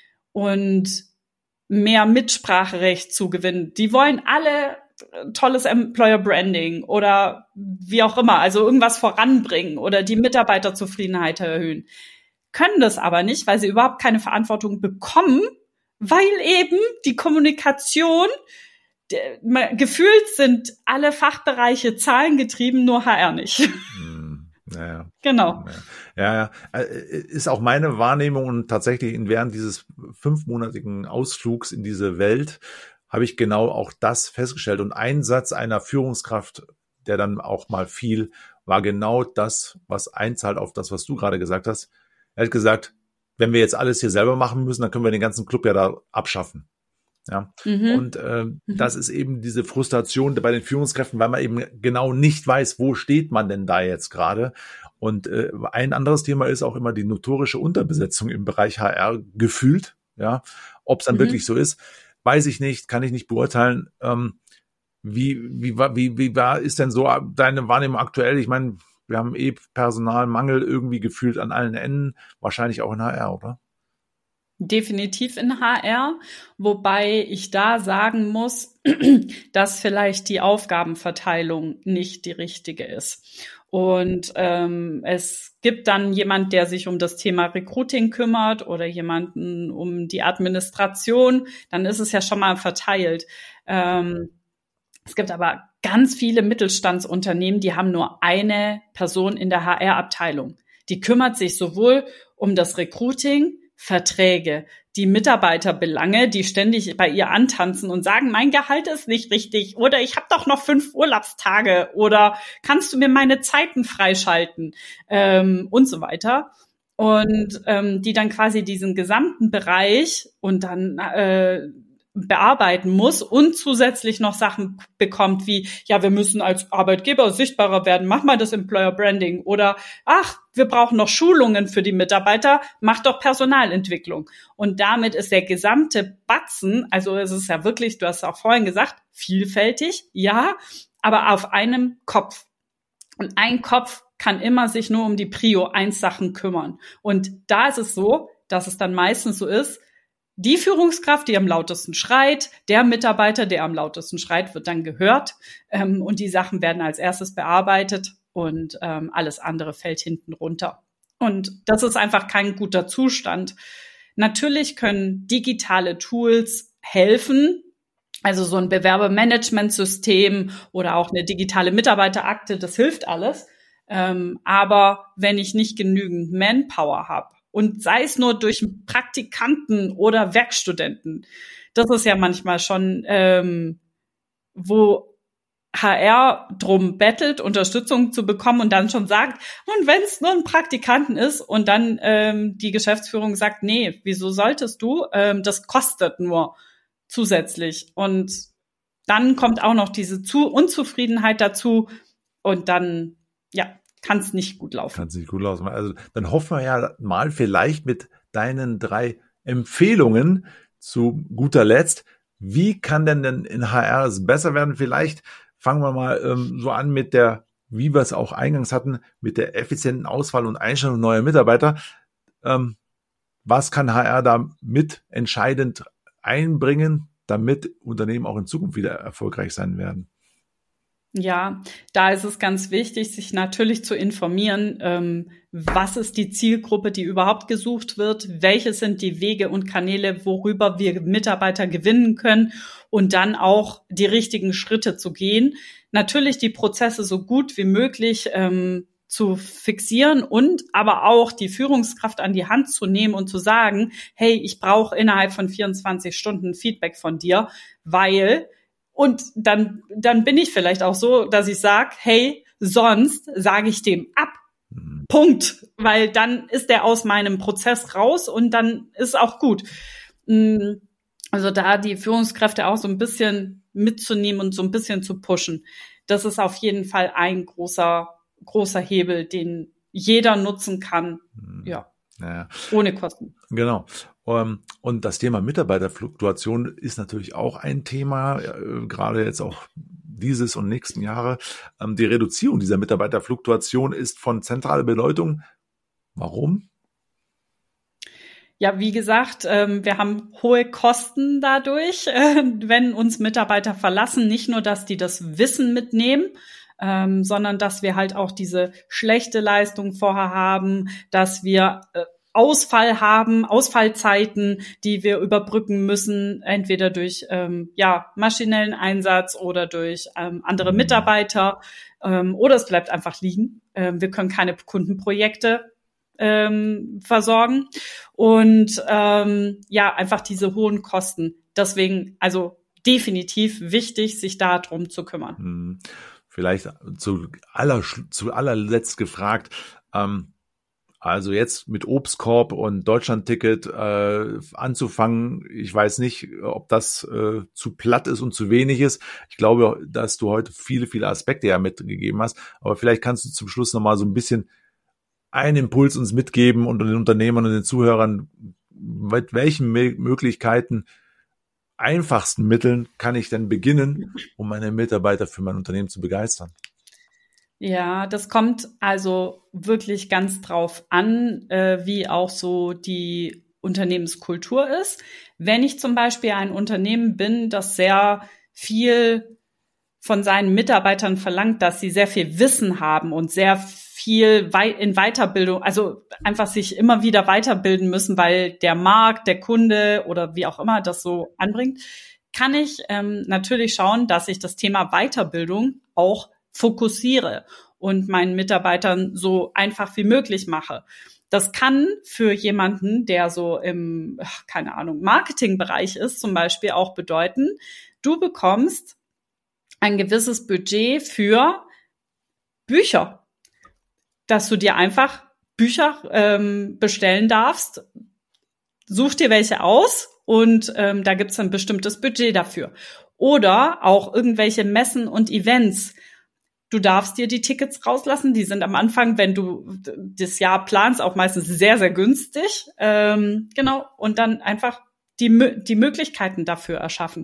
und mehr Mitspracherecht zu gewinnen. Die wollen alle tolles Employer Branding oder wie auch immer, also irgendwas voranbringen oder die Mitarbeiterzufriedenheit erhöhen. Können das aber nicht, weil sie überhaupt keine Verantwortung bekommen, weil eben die Kommunikation, der, gefühlt sind alle Fachbereiche zahlengetrieben, nur H R nicht. Ja, ja. Genau. Ja, ja, ist auch meine Wahrnehmung und tatsächlich während dieses fünfmonatigen Ausflugs in diese Welt habe ich genau auch das festgestellt. Und ein Satz einer Führungskraft, der dann auch mal fiel, war genau das, was einzahlt auf das, was du gerade gesagt hast. Er hat gesagt, wenn wir jetzt alles hier selber machen müssen, dann können wir den ganzen Club ja da abschaffen. Ja, mhm. Und äh, mhm. das ist eben diese Frustration bei den Führungskräften, weil man eben genau nicht weiß, wo steht man denn da jetzt gerade. Und äh, ein anderes Thema ist auch immer die notorische Unterbesetzung im Bereich H R gefühlt. Ja, ob es dann mhm. wirklich so ist, weiß ich nicht, kann ich nicht beurteilen. Ähm, wie, wie, wie, wie war, ist denn so deine Wahrnehmung aktuell? Ich meine, wir haben eh Personalmangel irgendwie gefühlt an allen Enden, wahrscheinlich auch in H R, oder? Definitiv in H R, wobei ich da sagen muss, dass vielleicht die Aufgabenverteilung nicht die richtige ist. Und ähm, es gibt dann jemand, der sich um das Thema Recruiting kümmert oder jemanden um die Administration, dann ist es ja schon mal verteilt. Ähm, es gibt aber ganz viele Mittelstandsunternehmen, die haben nur eine Person in der H R-Abteilung. Die kümmert sich sowohl um das Recruiting, Verträge, die Mitarbeiterbelange, die ständig bei ihr antanzen und sagen, mein Gehalt ist nicht richtig oder ich habe doch noch fünf Urlaubstage oder kannst du mir meine Zeiten freischalten ähm, und so weiter. Und ähm, die dann quasi diesen gesamten Bereich und dann äh, bearbeiten muss und zusätzlich noch Sachen bekommt wie, ja, wir müssen als Arbeitgeber sichtbarer werden, mach mal das Employer Branding oder, ach, wir brauchen noch Schulungen für die Mitarbeiter, mach doch Personalentwicklung. Und damit ist der gesamte Batzen, also es ist ja wirklich, du hast auch vorhin gesagt, vielfältig, ja, aber auf einem Kopf. Und ein Kopf kann immer sich nur um die Prio eins Sachen kümmern. Und da ist es so, dass es dann meistens so ist, die Führungskraft, die am lautesten schreit, der Mitarbeiter, der am lautesten schreit, wird dann gehört, ähm, und die Sachen werden als erstes bearbeitet und ähm, alles andere fällt hinten runter. Und das ist einfach kein guter Zustand. Natürlich können digitale Tools helfen, also so ein Bewerbermanagementsystem oder auch eine digitale Mitarbeiterakte, das hilft alles. Ähm, aber wenn ich nicht genügend Manpower habe, und sei es nur durch Praktikanten oder Werkstudenten, das ist ja manchmal schon, ähm, wo H R drum bettelt, Unterstützung zu bekommen und dann schon sagt, und wenn es nur ein Praktikanten ist und dann ähm, die Geschäftsführung sagt, nee, wieso solltest du? Ähm, das kostet nur zusätzlich. Und dann kommt auch noch diese Zu- Unzufriedenheit dazu und dann, ja, kann es nicht gut laufen. Kann es nicht gut laufen. Also dann hoffen wir ja mal vielleicht mit deinen drei Empfehlungen zu guter Letzt, wie kann denn denn in H R es besser werden? Vielleicht fangen wir mal ähm, so an mit der, wie wir es auch eingangs hatten, mit der effizienten Auswahl und Einstellung neuer Mitarbeiter. Ähm, was kann H R da mit entscheidend einbringen, damit Unternehmen auch in Zukunft wieder erfolgreich sein werden? Ja, da ist es ganz wichtig, sich natürlich zu informieren, ähm, was ist die Zielgruppe, die überhaupt gesucht wird, welche sind die Wege und Kanäle, worüber wir Mitarbeiter gewinnen können und dann auch die richtigen Schritte zu gehen. Natürlich die Prozesse so gut wie möglich ähm, zu fixieren und aber auch die Führungskraft an die Hand zu nehmen und zu sagen, hey, ich brauche innerhalb von vierundzwanzig Stunden Feedback von dir, weil Und dann, dann bin ich vielleicht auch so, dass ich sage, hey, sonst sage ich dem ab. Mhm. Punkt. Weil dann ist der aus meinem Prozess raus und dann ist auch gut. Also da die Führungskräfte auch so ein bisschen mitzunehmen und so ein bisschen zu pushen. Das ist auf jeden Fall ein großer, großer Hebel, den jeder nutzen kann. Mhm. Ja. Ja. Ohne Kosten. Genau. Und das Thema Mitarbeiterfluktuation ist natürlich auch ein Thema, gerade jetzt auch dieses und nächsten Jahre. Die Reduzierung dieser Mitarbeiterfluktuation ist von zentraler Bedeutung. Warum? Ja, wie gesagt, wir haben hohe Kosten dadurch, wenn uns Mitarbeiter verlassen. Nicht nur, dass die das Wissen mitnehmen, Ähm, sondern dass wir halt auch diese schlechte Leistung vorher haben, dass wir äh, Ausfall haben, Ausfallzeiten, die wir überbrücken müssen, entweder durch ähm, ja maschinellen Einsatz oder durch ähm, andere Mitarbeiter, ähm, oder es bleibt einfach liegen. Ähm, wir können keine Kundenprojekte ähm, versorgen und ähm, ja, einfach diese hohen Kosten. Deswegen, also definitiv wichtig, sich darum zu kümmern. Hm. Vielleicht zu, aller, zu allerletzt gefragt, ähm, also jetzt mit Obstkorb und Deutschlandticket äh, anzufangen, ich weiß nicht, ob das äh, zu platt ist und zu wenig ist. Ich glaube, dass du heute viele, viele Aspekte ja mitgegeben hast, aber vielleicht kannst du zum Schluss nochmal so ein bisschen einen Impuls uns mitgeben und den Unternehmern und den Zuhörern, mit welchen Me- Möglichkeiten einfachsten Mitteln kann ich denn beginnen, um meine Mitarbeiter für mein Unternehmen zu begeistern? Ja, das kommt also wirklich ganz drauf an, äh, wie auch so die Unternehmenskultur ist. Wenn ich zum Beispiel ein Unternehmen bin, das sehr viel von seinen Mitarbeitern verlangt, dass sie sehr viel Wissen haben und sehr viel in Weiterbildung, also einfach sich immer wieder weiterbilden müssen, weil der Markt, der Kunde oder wie auch immer das so anbringt, kann ich ähm, natürlich schauen, dass ich das Thema Weiterbildung auch fokussiere und meinen Mitarbeitern so einfach wie möglich mache. Das kann für jemanden, der so im, keine Ahnung, Marketingbereich ist, zum Beispiel auch bedeuten, du bekommst ein gewisses Budget für Bücher, dass du dir einfach Bücher ähm, bestellen darfst. Such dir welche aus und ähm, da gibt's ein bestimmtes Budget dafür. Oder auch irgendwelche Messen und Events. Du darfst dir die Tickets rauslassen. Die sind am Anfang, wenn du das Jahr planst, auch meistens sehr, sehr günstig. Ähm, genau. Und dann einfach die, die Möglichkeiten dafür erschaffen.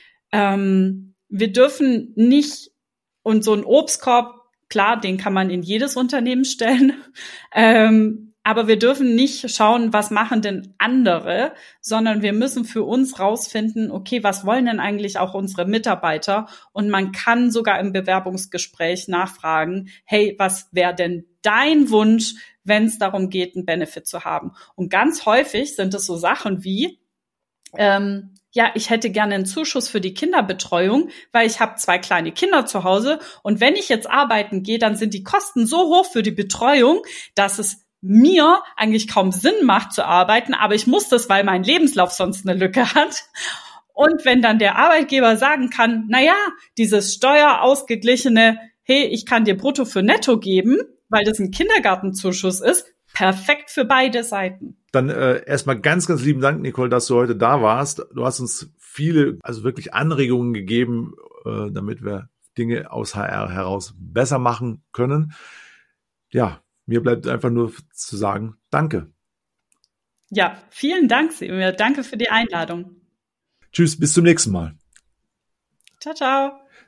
Ähm, wir dürfen nicht, und so ein Obstkorb, klar, den kann man in jedes Unternehmen stellen. Ähm, Aber wir dürfen nicht schauen, was machen denn andere, sondern wir müssen für uns rausfinden, okay, was wollen denn eigentlich auch unsere Mitarbeiter? Und man kann sogar im Bewerbungsgespräch nachfragen, hey, was wäre denn dein Wunsch, wenn es darum geht, einen Benefit zu haben? Und ganz häufig sind es so Sachen wie, ähm, ja, ich hätte gerne einen Zuschuss für die Kinderbetreuung, weil ich habe zwei kleine Kinder zu Hause. Und wenn ich jetzt arbeiten gehe, dann sind die Kosten so hoch für die Betreuung, dass es mir eigentlich kaum Sinn macht zu arbeiten, aber ich muss das, weil mein Lebenslauf sonst eine Lücke hat. Und wenn dann der Arbeitgeber sagen kann, na ja, dieses steuerausgeglichene, hey, ich kann dir brutto für netto geben, weil das ein Kindergartenzuschuss ist, perfekt für beide Seiten. Dann äh, erstmal ganz, ganz lieben Dank, Nicole, dass du heute da warst. Du hast uns viele, also wirklich Anregungen gegeben, äh, damit wir Dinge aus H R heraus besser machen können. Ja, mir bleibt einfach nur zu sagen, danke. Ja, vielen Dank, Semir. Danke für die Einladung. Tschüss, bis zum nächsten Mal. Ciao, ciao.